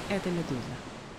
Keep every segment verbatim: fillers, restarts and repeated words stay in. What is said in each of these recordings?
Это «Медуза».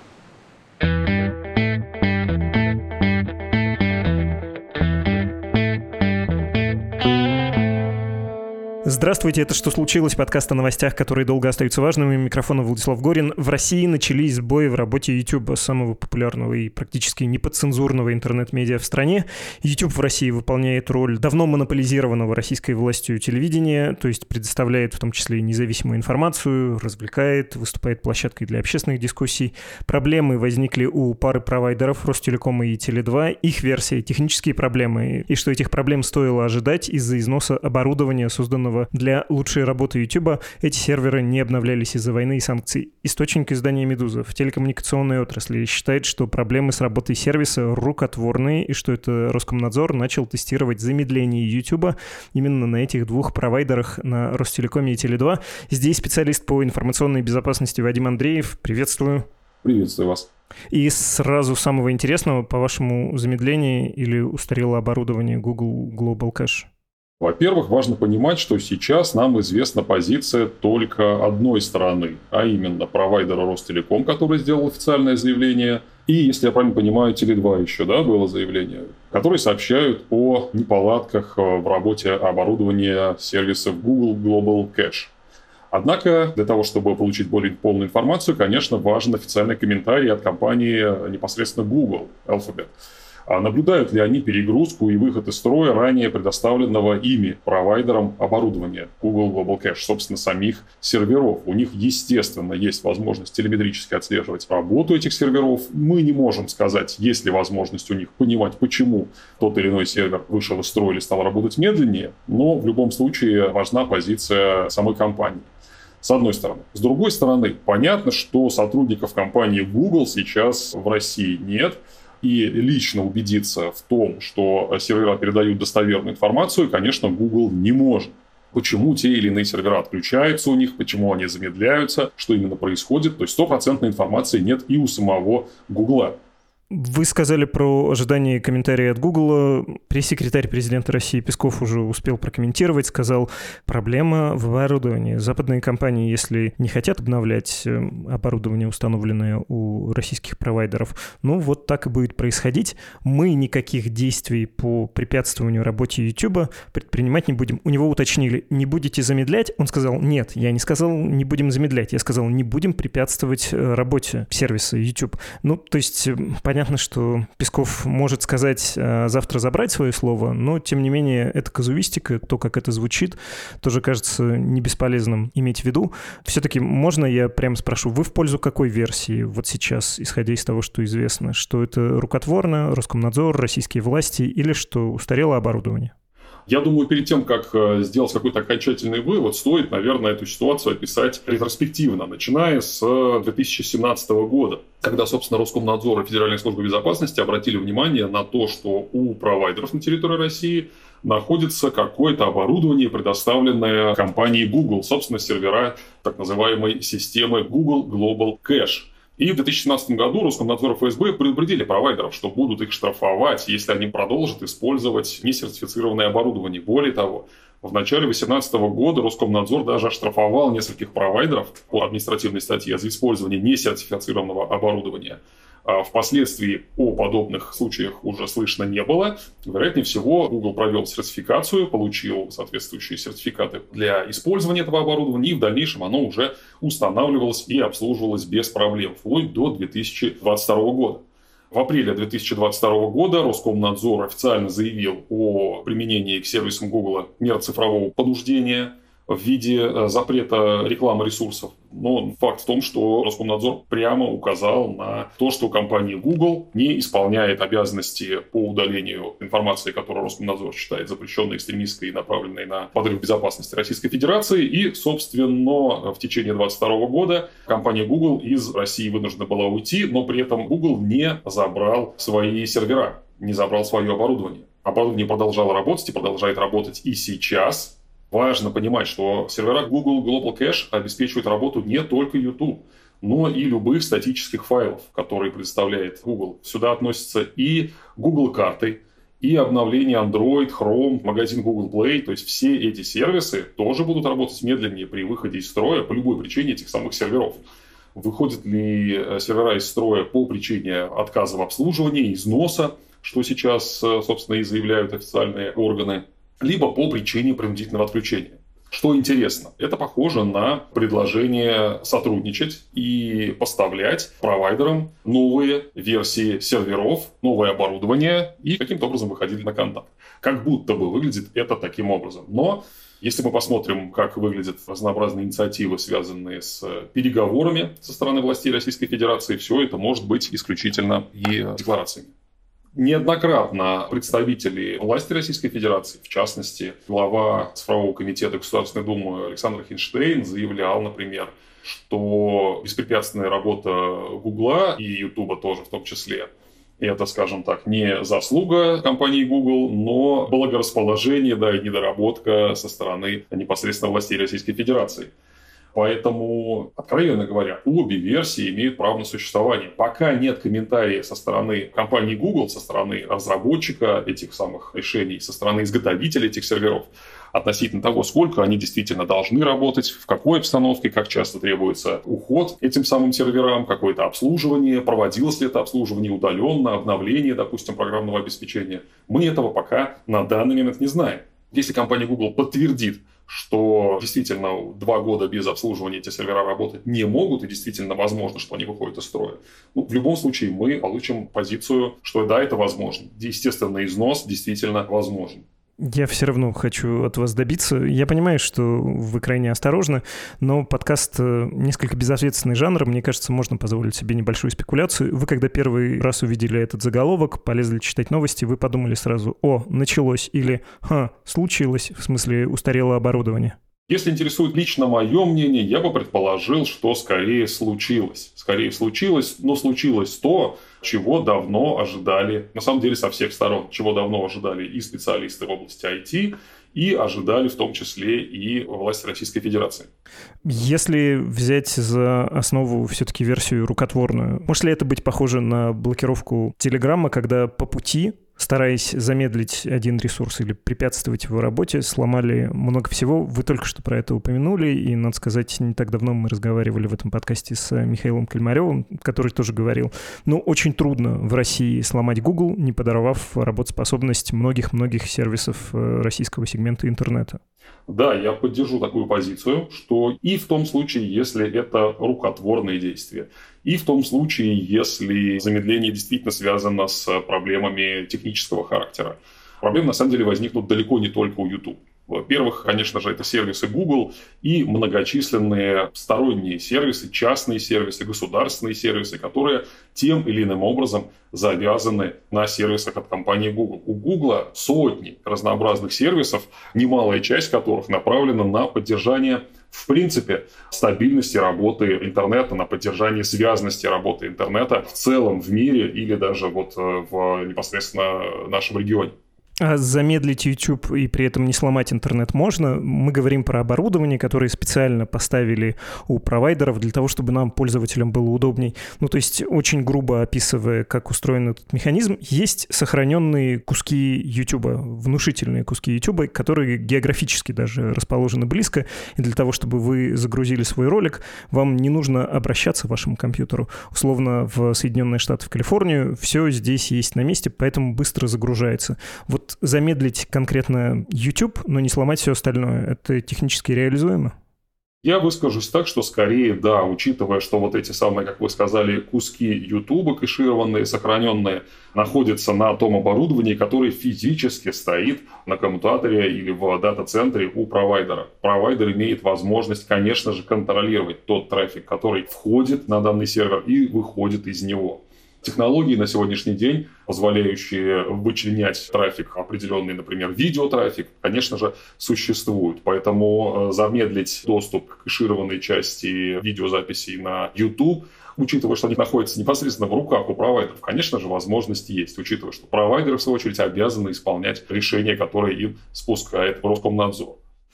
Здравствуйте, это «Что случилось?» Подкаст о новостях, которые долго остаются важными. Микрофон Владислав Горин. В России начались сбои в работе YouTube, самого популярного и практически неподцензурного интернет-медиа в стране. YouTube в России выполняет роль давно монополизированного российской властью телевидения, то есть предоставляет в том числе и независимую информацию, развлекает, выступает площадкой для общественных дискуссий. Проблемы возникли у пары провайдеров Ростелекома и Теле два. Их версия — технические проблемы, и что этих проблем стоило ожидать из-за износа оборудования, созданного для лучшей работы YouTube. Эти серверы не обновлялись из-за войны и санкций. Источник издания «Медуза» в телекоммуникационной отрасли считает, что проблемы с работой сервиса рукотворные и что это Роскомнадзор начал тестировать замедление YouTube именно на этих двух провайдерах, на Ростелекоме и Теле два. Здесь специалист по информационной безопасности Вадим Андреев. Приветствую. Приветствую вас. И сразу самого интересного, по-вашему, замедление или устарело оборудование Google Global Cache? Во-первых, важно понимать, что сейчас нам известна позиция только одной стороны, а именно провайдера Ростелеком, который сделал официальное заявление, и, если я правильно понимаю, Теле два еще, да, было заявление, которые сообщают о неполадках в работе оборудования сервисов Google Global Cache. Однако, для того, чтобы получить более полную информацию, конечно, важен официальный комментарий от компании непосредственно Google, Alphabet. Наблюдают ли они перегрузку и выход из строя ранее предоставленного ими провайдером оборудования Google Global Cache, собственно, самих серверов. У них, естественно, есть возможность телеметрически отслеживать работу этих серверов. Мы не можем сказать, есть ли возможность у них понимать, почему тот или иной сервер вышел из строя или стал работать медленнее, но в любом случае важна позиция самой компании. С одной стороны. С другой стороны, понятно, что сотрудников компании Google сейчас в России нет. И лично убедиться в том, что сервера передают достоверную информацию, конечно, Google не может. Почему те или иные сервера отключаются у них, почему они замедляются, что именно происходит. То есть стопроцентной информации нет и у самого Google. Вы сказали про ожидание комментария от Google. Пресс-секретарь президента России Песков уже успел прокомментировать, сказал, проблема в оборудовании. Западные компании, если не хотят обновлять оборудование, установленное у российских провайдеров, ну вот так и будет происходить. Мы никаких действий по препятствованию работе YouTube предпринимать не будем. У него уточнили, не будете замедлять? Он сказал, нет, я не сказал, не будем замедлять. Я сказал, не будем препятствовать работе сервиса YouTube. Ну, то есть, понятно, Понятно, что Песков может сказать а, завтра забрать свое слово, но, тем не менее, это казуистика, то, как это звучит, тоже кажется не бесполезным иметь в виду. Все-таки можно я прямо спрошу, вы в пользу какой версии вот сейчас, исходя из того, что известно? Что это рукотворно, Роскомнадзор, российские власти или что устарело оборудование? Я думаю, перед тем, как сделать какой-то окончательный вывод, стоит, наверное, эту ситуацию описать ретроспективно, начиная с две тысячи семнадцатого года, когда, собственно, Роскомнадзор и Федеральная служба безопасности обратили внимание на то, что у провайдеров на территории России находится какое-то оборудование, предоставленное компанией Google, собственно, сервера так называемой системы Google Global Cache. И в две тысячи семнадцатом году Роскомнадзор и эф эс бэ предупредили провайдеров, что будут их штрафовать, если они продолжат использовать несертифицированное оборудование. Более того, в начале две тысячи восемнадцатого года Роскомнадзор даже оштрафовал нескольких провайдеров по административной статье за использование несертифицированного оборудования. Впоследствии о подобных случаях уже слышно не было. Вероятнее всего, Google провел сертификацию, получил соответствующие сертификаты для использования этого оборудования, и в дальнейшем оно уже устанавливалось и обслуживалось без проблем, вплоть до две тысячи двадцать второго года. В апреле две тысячи двадцать второго года Роскомнадзор официально заявил о применении к сервисам Google мер цифрового понуждения в виде запрета рекламы ресурсов. Но факт в том, что Роскомнадзор прямо указал на то, что компания Google не исполняет обязанности по удалению информации, которую Роскомнадзор считает запрещенной, экстремистской и направленной на подрыв безопасности Российской Федерации. И, собственно, в течение две тысячи двадцать второго года компания Google из России вынуждена была уйти, но при этом Google не забрал свои сервера, не забрал свое оборудование. Оборудование продолжало работать и продолжает работать и сейчас. Важно понимать, что сервера Google Global Cache обеспечивают работу не только YouTube, но и любых статических файлов, которые предоставляет Google. Сюда относятся и Google карты, и обновление Android, Chrome, магазин Google Play. То есть все эти сервисы тоже будут работать медленнее при выходе из строя по любой причине этих самых серверов. выходят ли сервера из строя по причине отказа в обслуживании, износа, что сейчас, собственно, и заявляют официальные органы, либо по причине принудительного отключения. Что интересно, это похоже на предложение сотрудничать и поставлять провайдерам новые версии серверов, новое оборудование и каким-то образом выходили на контакт. Как будто бы выглядит это таким образом. Но если мы посмотрим, как выглядят разнообразные инициативы, связанные с переговорами со стороны властей Российской Федерации, все это может быть исключительно и декларациями. Неоднократно представители власти Российской Федерации, в частности, глава цифрового комитета Государственной Думы Александр Хинштейн заявлял, например, что беспрепятственная работа Гугла и Ютуба тоже в том числе, это, скажем так, не заслуга компании Google, но благорасположение, да, и недоработка со стороны непосредственно властей Российской Федерации. Поэтому, откровенно говоря, обе версии имеют право на существование. Пока нет комментариев со стороны компании Google, со стороны разработчика этих самых решений, со стороны изготовителя этих серверов, относительно того, сколько они действительно должны работать, в какой обстановке, как часто требуется уход этим самым серверам, какое-то обслуживание, проводилось ли это обслуживание удаленно, обновление, допустим, программного обеспечения. Мы этого пока на данный момент не знаем. Если компания Google подтвердит, что действительно два года без обслуживания эти сервера работать не могут, и действительно возможно, что они выходят из строя, ну, в любом случае мы получим позицию, что да, это возможно. Естественно, износ действительно возможен. Я все равно хочу от вас добиться. Я понимаю, что вы крайне осторожны, но подкаст несколько безответственный жанр. Мне кажется, можно позволить себе небольшую спекуляцию. Вы, когда первый раз увидели этот заголовок, полезли читать новости, вы подумали сразу: «О, началось» или «Ха, случилось», в смысле устарело оборудование. Если интересует лично мое мнение, я бы предположил, что скорее случилось. Скорее случилось, но случилось то, чего давно ожидали, на самом деле, со всех сторон, чего давно ожидали и специалисты в области ай ти, и ожидали в том числе и власти Российской Федерации. Если взять за основу все-таки версию рукотворную, может ли это быть похоже на блокировку Телеграма, когда по пути, стараясь замедлить один ресурс или препятствовать его работе, сломали много всего? Вы только что про это упомянули, и, надо сказать, не так давно мы разговаривали в этом подкасте с Михаилом Кальмаревым, который тоже говорил, ну, очень трудно в России сломать Google, не подорвав работоспособность многих-многих сервисов российского сегмента интернета. Да, я поддержу такую позицию, что и в том случае, если это рукотворные действия, и в том случае, если замедление действительно связано с проблемами технического характера. Проблемы, на самом деле, возникнут далеко не только у YouTube. Во-первых, конечно же, это сервисы Google и многочисленные сторонние сервисы, частные сервисы, государственные сервисы, которые тем или иным образом завязаны на сервисах от компании Google. У Google сотни разнообразных сервисов, немалая часть которых направлена на поддержание, в принципе, стабильности работы интернета, на поддержание связности работы интернета в целом в мире или даже вот в непосредственно нашем регионе. А замедлить YouTube и при этом не сломать интернет можно? Мы говорим про оборудование, которое специально поставили у провайдеров для того, чтобы нам, пользователям, было удобней. Ну, то есть, очень грубо описывая, как устроен этот механизм, есть сохраненные куски YouTube, внушительные куски YouTube, которые географически даже расположены близко. И для того, чтобы вы загрузили свой ролик, вам не нужно обращаться к вашему компьютеру. Условно, в Соединенные Штаты, в Калифорнию, все здесь есть на месте, поэтому быстро загружается. Вот замедлить конкретно YouTube, но не сломать все остальное, это технически реализуемо? Я выскажусь так, что скорее да, учитывая, что вот эти самые, как вы сказали, куски YouTube, кэшированные, сохраненные, находятся на том оборудовании, которое физически стоит на коммутаторе или в дата-центре у провайдера. Провайдер имеет возможность, конечно же, контролировать тот трафик, который входит на данный сервер и выходит из него. Технологии на сегодняшний день, позволяющие вычленять трафик, определенный, например, видеотрафик, конечно же, существуют. Поэтому замедлить доступ к кэшированной части видеозаписей на YouTube, учитывая, что они находятся непосредственно в руках у провайдеров, конечно же, возможность есть, учитывая, что провайдеры, в свою очередь, обязаны исполнять решения, которые им спускает Роскомнадзор.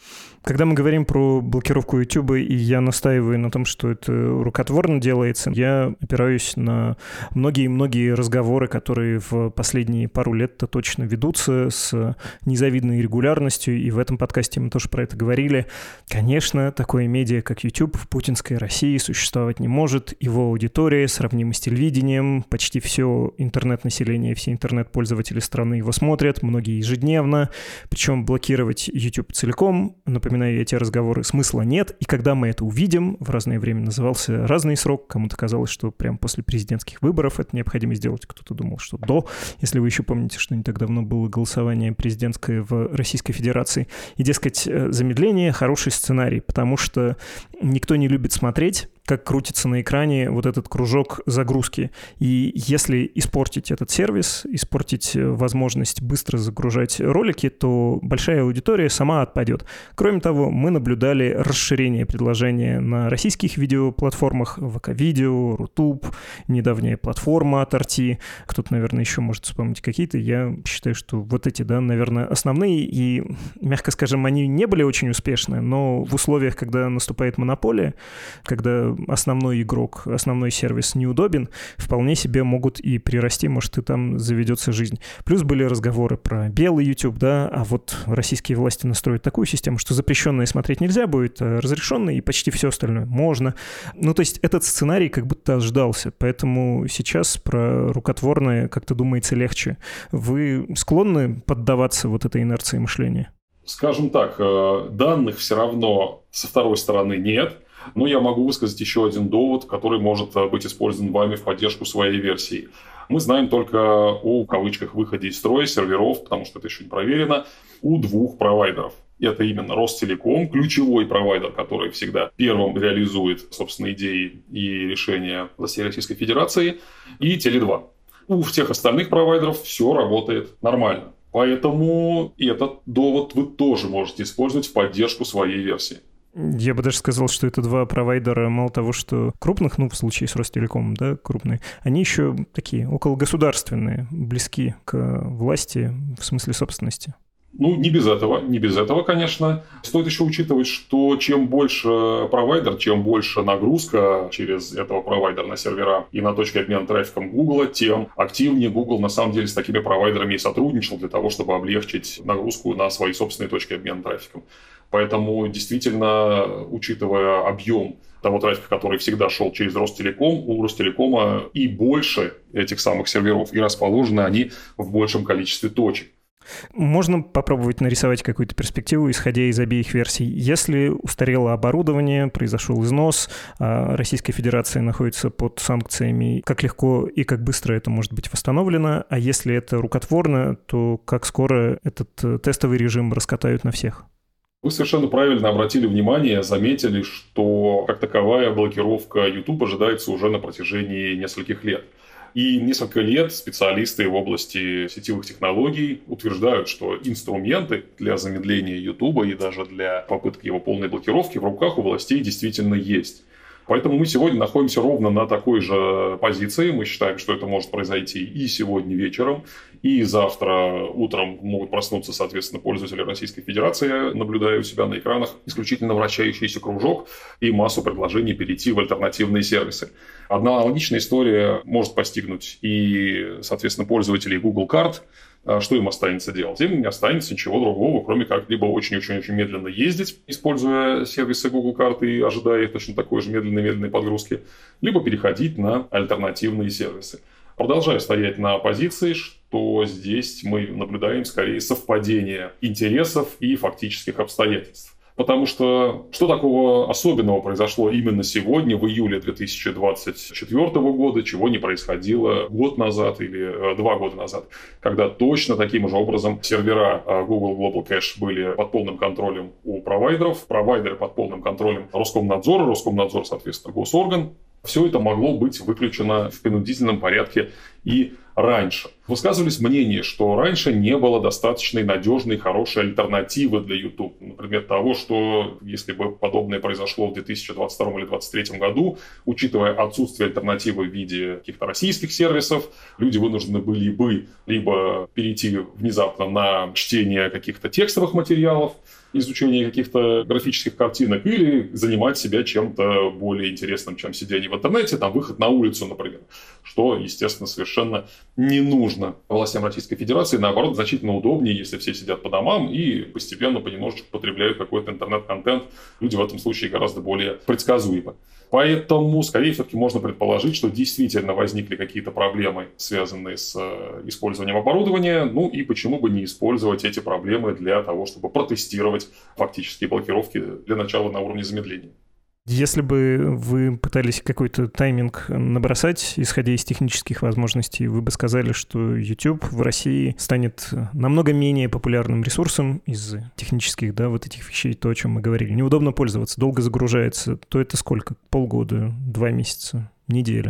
Когда мы говорим про блокировку YouTube, и я настаиваю на том, что это рукотворно делается, я опираюсь на многие-многие разговоры, которые в последние пару лет-то точно ведутся с незавидной регулярностью, и в этом подкасте мы тоже про это говорили. Конечно, такое медиа, как YouTube, в путинской России существовать не может. Его аудитория сравнима с телевидением. Почти все интернет-население, все интернет-пользователи страны его смотрят, многие ежедневно. Причем блокировать YouTube целиком, напоминаю, эти разговоры, смысла нет. И когда мы это увидим, в разное время назывался разный срок. Кому-то казалось, что прямо после президентских выборов это необходимо сделать. Кто-то думал, что до. Если вы еще помните, что не так давно было голосование президентское в Российской Федерации. И, дескать, замедление — хороший сценарий, потому что никто не любит смотреть, как крутится на экране вот этот кружок загрузки. И если испортить этот сервис, испортить возможность быстро загружать ролики, то большая аудитория сама отпадет. Кроме того, мы наблюдали расширение предложения на российских видеоплатформах: ВК-видео, Рутуб, недавняя платформа от ар ти. Кто-то, наверное, еще может вспомнить какие-то. Я считаю, что вот эти, да, наверное, основные. И, мягко скажем, они не были очень успешны, но в условиях, когда наступает монополия, когда основной игрок, основной сервис неудобен, вполне себе могут и прирасти, может, и там заведется жизнь. Плюс были разговоры про белый YouTube, да, а вот российские власти настроят такую систему, что запрещенное смотреть нельзя будет, а разрешенное и почти все остальное можно. Ну, то есть этот сценарий как будто ожидался, поэтому сейчас про рукотворное как-то думается легче. Вы склонны поддаваться вот этой инерции мышления? Скажем так, данных все равно со второй стороны нет. Но я могу высказать еще один довод, который может быть использован вами в поддержку своей версии. Мы знаем только о, в кавычках, выходе из строя серверов, потому что это еще не проверено, у двух провайдеров. Это именно Ростелеком, ключевой провайдер, который всегда первым реализует, собственно, идеи и решения властей Российской Федерации, и Теле два. У всех остальных провайдеров все работает нормально. Поэтому этот довод вы тоже можете использовать в поддержку своей версии. Я бы даже сказал, что это два провайдера, мало того, что крупных, ну, в случае с Ростелекомом, да, крупные, они еще такие окологосударственные, близки к власти в смысле собственности. Ну, не без этого, не без этого, конечно. Стоит еще учитывать, что чем больше провайдер, чем больше нагрузка через этого провайдера на сервера и на точки обмена трафиком Google, тем активнее Google на самом деле с такими провайдерами и сотрудничал для того, чтобы облегчить нагрузку на свои собственные точки обмена трафиком. Поэтому, действительно, учитывая объем того трафика, который всегда шел через Ростелеком, у Ростелекома и больше этих самых серверов, и расположены они в большем количестве точек. Можно попробовать нарисовать какую-то перспективу, исходя из обеих версий. Если устарело оборудование, произошел износ, а Российская Федерация находится под санкциями, как легко и как быстро это может быть восстановлено? А если это рукотворно, то как скоро этот тестовый режим раскатают на всех? Вы совершенно правильно обратили внимание, заметили, что как таковая блокировка YouTube ожидается уже на протяжении нескольких лет. И несколько лет специалисты в области сетевых технологий утверждают, что инструменты для замедления YouTube и даже для попытки его полной блокировки в руках у властей действительно есть. Поэтому мы сегодня находимся ровно на такой же позиции. Мы считаем, что это может произойти и сегодня вечером, и завтра утром могут проснуться, соответственно, пользователи Российской Федерации, наблюдая у себя на экранах исключительно вращающийся кружок и массу предложений перейти в альтернативные сервисы. Аналогичная история может постигнуть и, соответственно, пользователей Google карт. Что им останется делать? Им не останется ничего другого, кроме как либо очень-очень-очень медленно ездить, используя сервисы Google карты и ожидая точно такой же медленной-медленной подгрузки, либо переходить на альтернативные сервисы. Продолжаю стоять на позиции, что здесь мы наблюдаем скорее совпадение интересов и фактических обстоятельств. Потому что что такого особенного произошло именно сегодня, в июле две тысячи двадцать четвёртого года, чего не происходило год назад или два года назад, когда точно таким же образом сервера Google Global Cache были под полным контролем у провайдеров, провайдеры под полным контролем Роскомнадзора, Роскомнадзор, соответственно, госорган. Все это могло быть выключено в принудительном порядке и раньше. Высказывались мнения, что раньше не было достаточной надежной, хорошей альтернативы для YouTube. Например, того, что если бы подобное произошло в две тысячи двадцать втором или две тысячи двадцать третьем году, учитывая отсутствие альтернативы в виде каких-то российских сервисов, люди вынуждены были бы либо перейти внезапно на чтение каких-то текстовых материалов, изучение каких-то графических картинок, или занимать себя чем-то более интересным, чем сидение в интернете, там выход на улицу, например, что, естественно, совершенно не нужно властям Российской Федерации. Наоборот, значительно удобнее, если все сидят по домам и постепенно понемножечку потребляют какой-то интернет-контент. Люди в этом случае гораздо более предсказуемы. Поэтому, скорее все-таки, можно предположить, что действительно возникли какие-то проблемы, связанные с использованием оборудования. Ну и почему бы не использовать эти проблемы для того, чтобы протестировать фактические блокировки для начала на уровне замедления. Если бы вы пытались какой-то тайминг набросать, исходя из технических возможностей, вы бы сказали, что YouTube в России станет намного менее популярным ресурсом из технических, да, вот этих вещей, то, о чем мы говорили. Неудобно пользоваться, долго загружается. То это сколько? Полгода, два месяца, неделя?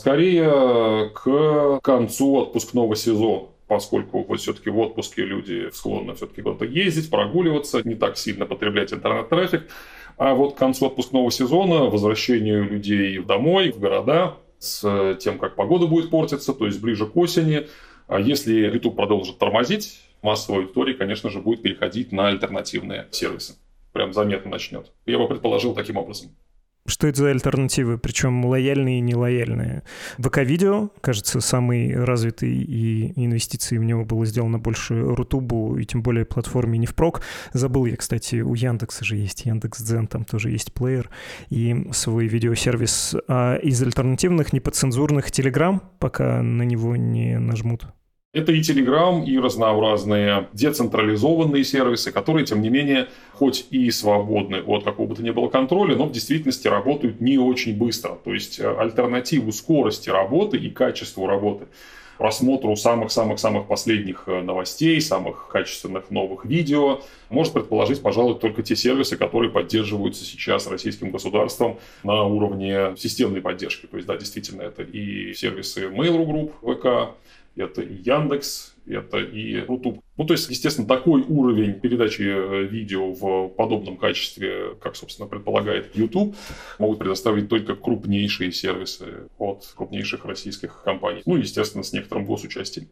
Скорее к концу отпускного сезона. Поскольку вот все-таки в отпуске люди склонны все-таки куда-то ездить, прогуливаться, не так сильно потреблять интернет-трафик. А вот к концу отпускного сезона, возвращению людей домой, в города, с тем, как погода будет портиться, то есть ближе к осени, а если YouTube продолжит тормозить, массовая аудитория, конечно же, будет переходить на альтернативные сервисы. Прям заметно начнет. Я бы предположил таким образом. Что это за альтернативы, причем лояльные и нелояльные? ВК-видео, кажется, самый развитый, и инвестиции в него было сделано больше Рутубу, и тем более платформе не впрок. Забыл я, кстати, у Яндекса же есть Яндекс.Дзен, там тоже есть плеер и свой видеосервис. А из альтернативных неподцензурных Telegram, пока на него не нажмут? Это и Telegram, и разнообразные децентрализованные сервисы, которые, тем не менее, хоть и свободны от какого бы то ни было контроля, но в действительности работают не очень быстро. То есть альтернативу скорости работы и качеству работы, просмотру самых-самых-самых последних новостей, самых качественных новых видео, может предположить, пожалуй, только те сервисы, которые поддерживаются сейчас российским государством на уровне системной поддержки. То есть, да, действительно, это и сервисы Mail.ru Group, ВК, это и Яндекс, это и Рутуб. Ну, то есть, естественно, такой уровень передачи видео в подобном качестве, как, собственно, предполагает YouTube, могут предоставить только крупнейшие сервисы от крупнейших российских компаний. Ну, естественно, с некоторым госучастием.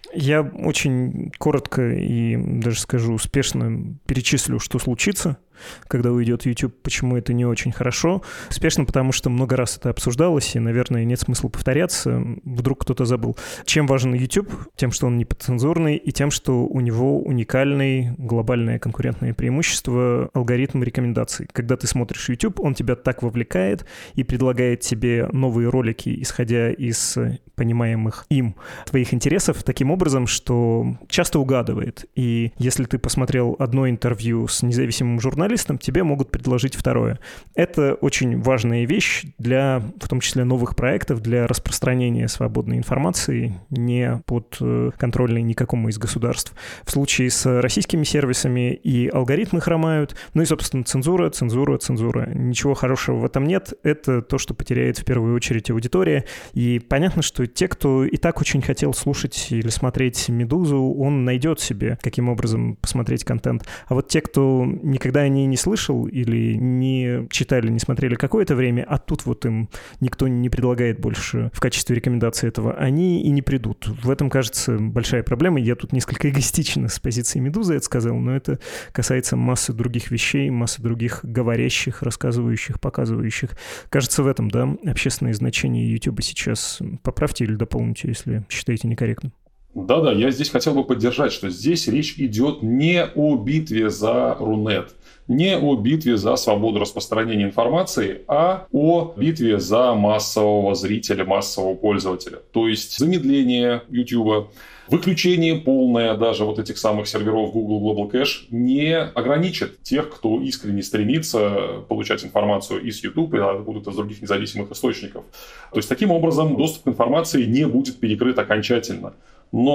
Я очень коротко и даже скажу успешно перечислю, что случится, когда уйдет YouTube, почему это не очень хорошо. Успешно, потому что много раз это обсуждалось, и, наверное, нет смысла повторяться. Вдруг кто-то забыл. Чем важен YouTube? Тем, что он не подцензурный, и тем, что у него уникальное глобальное конкурентное преимущество — алгоритм рекомендаций. Когда ты смотришь YouTube, он тебя так вовлекает и предлагает тебе новые ролики, исходя из понимаемых им твоих интересов, таким образом, что часто угадывает. И если ты посмотрел одно интервью с независимым журналистом, тебе могут предложить второе. Это очень важная вещь для, в том числе, новых проектов, для распространения свободной информации, не подконтрольной никакому из государств. В случае с российскими сервисами и алгоритмы хромают, ну и, собственно, цензура, цензура, цензура. Ничего хорошего в этом нет. Это то, что потеряет в первую очередь аудитория. И понятно, что те, кто и так очень хотел слушать или смотреть «Медузу», он найдет себе, каким образом посмотреть контент. А вот те, кто никогда не не слышал или не читали, не смотрели какое-то время, а тут вот им никто не предлагает больше в качестве рекомендации этого, они и не придут. В этом, кажется, большая проблема. Я тут несколько эгоистично с позиции «Медузы» это сказал, но это касается массы других вещей, массы других говорящих, рассказывающих, показывающих. Кажется, в этом, да, общественное значение YouTube сейчас. Поправьте или дополните, если считаете некорректным. Да-да, я здесь хотел бы поддержать, что здесь речь идет не о битве за Рунет, не о битве за свободу распространения информации, а о битве за массового зрителя, массового пользователя. То есть замедление YouTube, выключение полное даже вот этих самых серверов Google Global Cache не ограничит тех, кто искренне стремится получать информацию из YouTube и откуда-то из других независимых источников. То есть таким образом доступ к информации не будет перекрыт окончательно. Но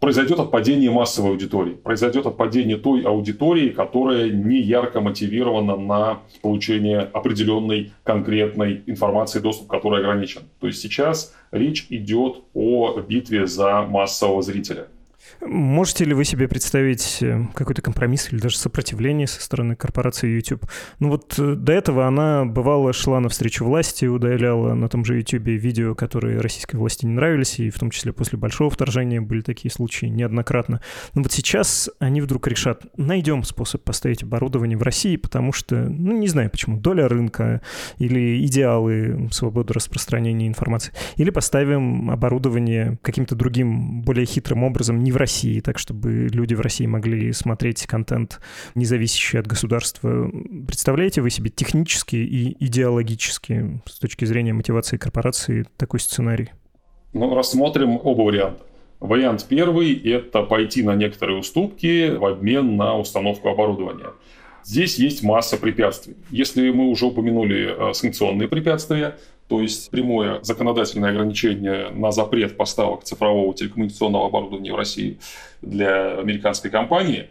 произойдет отпадение массовой аудитории, произойдет отпадение той аудитории, которая не ярко мотивирована на получение определенной конкретной информации, доступ к которой ограничен. То есть сейчас речь идет о битве за массового зрителя. Можете ли вы себе представить какой-то компромисс или даже сопротивление со стороны корпорации YouTube? Ну вот до этого она, бывало, шла навстречу власти, удаляла на том же YouTube видео, которые российской власти не нравились, и в том числе после большого вторжения были такие случаи неоднократно. Но вот сейчас они вдруг решат, найдем способ поставить оборудование в России, потому что, ну не знаю почему, доля рынка или идеалы свободы распространения информации, или поставим оборудование каким-то другим, более хитрым образом, не в России, так чтобы люди в России могли смотреть контент, не зависящий от государства. Представляете вы себе технически и идеологически с точки зрения мотивации корпорации такой сценарий? Ну, рассмотрим оба варианта. Вариант первый – это пойти на некоторые уступки в обмен на установку оборудования. Здесь есть масса препятствий. Если мы уже упомянули санкционные препятствия, то есть прямое законодательное ограничение на запрет поставок цифрового телекоммуникационного оборудования в России для американской компании,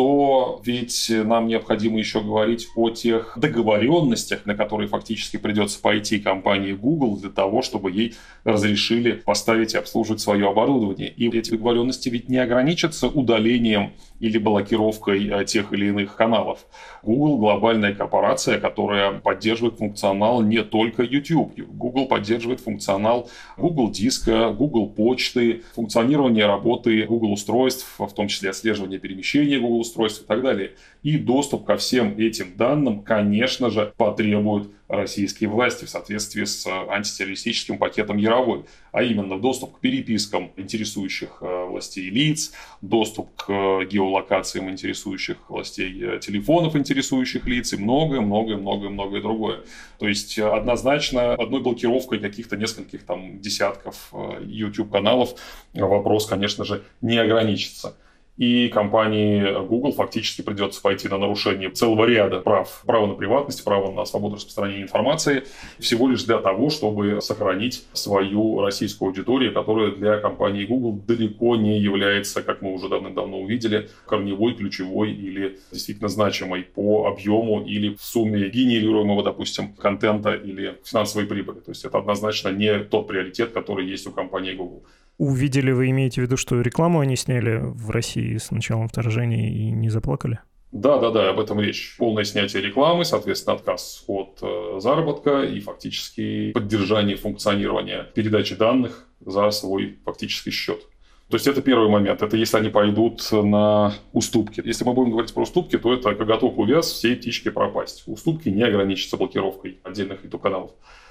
то ведь нам необходимо еще говорить о тех договоренностях, на которые фактически придется пойти компании Google для того, чтобы ей разрешили поставить и обслуживать свое оборудование. И эти договоренности ведь не ограничатся удалением или блокировкой тех или иных каналов. Google – глобальная корпорация, которая поддерживает функционал не только YouTube. Google поддерживает функционал Google Диска, Google Почты, функционирование работы Google устройств, в том числе отслеживание перемещения Google устройств и так далее. И доступ ко всем этим данным, конечно же, потребуют российские власти в соответствии с антитеррористическим пакетом Яровой, а именно доступ к перепискам интересующих властей лиц, доступ к геолокациям интересующих властей телефонов интересующих лиц и многое-многое-многое-многое другое. То есть однозначно одной блокировкой каких-то нескольких там десятков YouTube-каналов вопрос, конечно же, не ограничится. И компании Google фактически придется пойти на нарушение целого ряда прав. Право на приватность, право на свободу распространения информации, всего лишь для того, чтобы сохранить свою российскую аудиторию, которая для компании Google далеко не является, как мы уже давным-давно увидели, корневой, ключевой или действительно значимой по объему или в сумме генерируемого, допустим, контента или финансовой прибыли. То есть это однозначно не тот приоритет, который есть у компании Google. Увидели, вы имеете в виду, что рекламу они сняли в России с началом вторжения и не заплакали? Да, да, да, об этом речь. Полное снятие рекламы, соответственно, отказ от э, заработка и фактически поддержание функционирования передачи данных за свой фактический счет. То есть это первый момент. Это если они пойдут на уступки. Если мы будем говорить про уступки, то это коготок увяз, всей птички пропасть. Уступки не ограничатся блокировкой отдельных YouTube-каналов.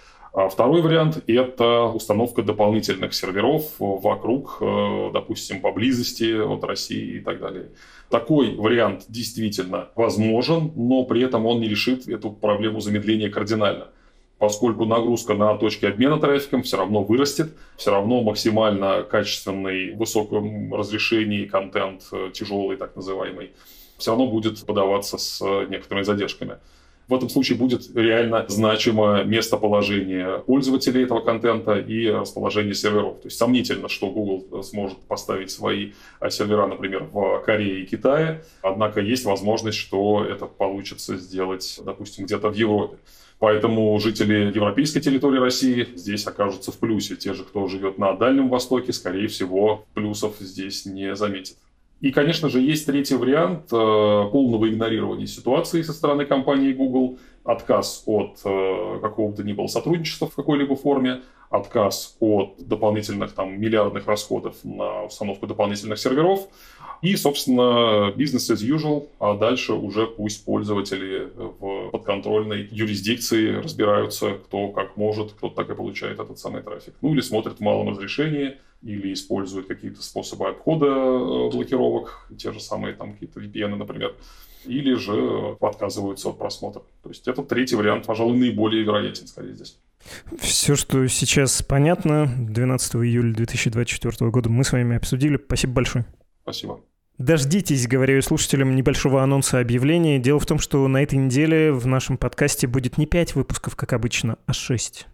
А второй вариант – это установка дополнительных серверов вокруг, допустим, поблизости от России и так далее. Такой вариант действительно возможен, но при этом он не решит эту проблему замедления кардинально, поскольку нагрузка на точки обмена трафиком все равно вырастет, все равно максимально качественный, в высоком разрешении контент, тяжелый так называемый, все равно будет подаваться с некоторыми задержками. В этом случае будет реально значимое местоположение пользователей этого контента и расположение серверов. То есть сомнительно, что Google сможет поставить свои сервера, например, в Корее и Китае, однако есть возможность, что это получится сделать, допустим, где-то в Европе. Поэтому жители европейской территории России здесь окажутся в плюсе. Те же, кто живет на Дальнем Востоке, скорее всего, плюсов здесь не заметят. И, конечно же, есть третий вариант э, полного игнорирования ситуации со стороны компании Google, отказ от э, какого бы то ни было сотрудничества в какой-либо форме, отказ от дополнительных там, миллиардных расходов на установку дополнительных серверов и, собственно, business as usual, а дальше уже пусть пользователи в подконтрольной юрисдикции разбираются, кто как может, кто так и получает этот самый трафик. Ну или смотрят в малом разрешении, или используют какие-то способы обхода блокировок, те же самые там какие-то ви пи эн, например, или же отказываются от просмотра. То есть это третий вариант, пожалуй, наиболее вероятен скорее здесь. Все, что сейчас понятно, двенадцатого июля две тысячи двадцать четвёртого года мы с вами обсудили. Спасибо большое. Спасибо. Дождитесь, говорю слушателям, небольшого анонса объявления. Дело в том, что на этой неделе в нашем подкасте будет не пять выпусков, как обычно, а шесть.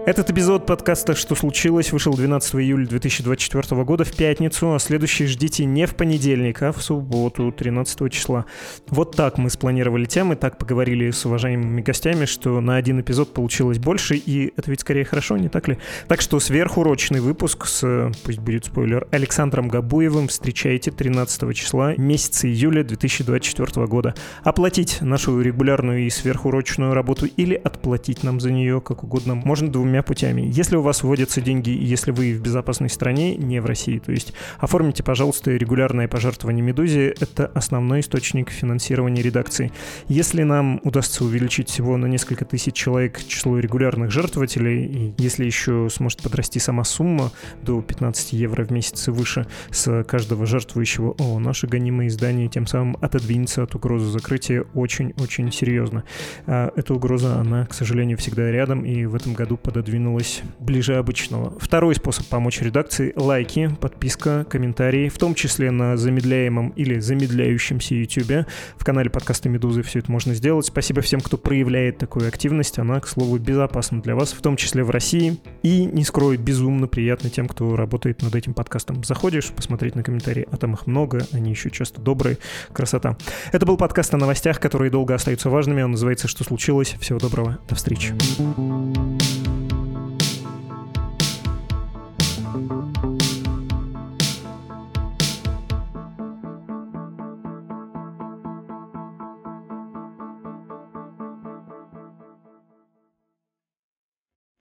Этот эпизод подкаста «Что случилось?» вышел двенадцатого июля две тысячи двадцать четвёртого года в пятницу, а следующий ждите не в понедельник, а в субботу, тринадцатого числа. Вот так мы спланировали темы, так поговорили с уважаемыми гостями, что на один эпизод получилось больше, и это ведь скорее хорошо, не так ли? Так что сверхурочный выпуск с, пусть будет спойлер, Александром Габуевым встречайте тринадцатого числа месяца июля две тысячи двадцать четвёртого года. Оплатить нашу регулярную и сверхурочную работу или отплатить нам за нее, как угодно, можно двумя путями. Если у вас вводятся деньги, и если вы в безопасной стране, не в России, то есть оформите, пожалуйста, регулярное пожертвование «Медузе». Это основной источник финансирования редакции. Если нам удастся увеличить всего на несколько тысяч человек число регулярных жертвователей, и если еще сможет подрасти сама сумма до пятнадцать евро в месяц и выше с каждого жертвующего, о, наше гонимое издание тем самым отодвинется от угрозы закрытия очень-очень серьезно. А эта угроза, она, к сожалению, всегда рядом, и в этом году пододвинулась ближе обычного. Второй способ помочь редакции — лайки, подписка, комментарии, в том числе на замедляемом или замедляющемся YouTube. В канале подкаста «Медузы» все это можно сделать. Спасибо всем, кто проявляет такую активность. Она, к слову, безопасна для вас, в том числе в России. И, не скрою, безумно приятно тем, кто работает над этим подкастом. Заходишь посмотреть на комментарии, а там их много, они еще часто добрые. Красота. Это был подкаст о новостях, которые долго остаются важными. Он называется «Что случилось?». Всего доброго. До встречи.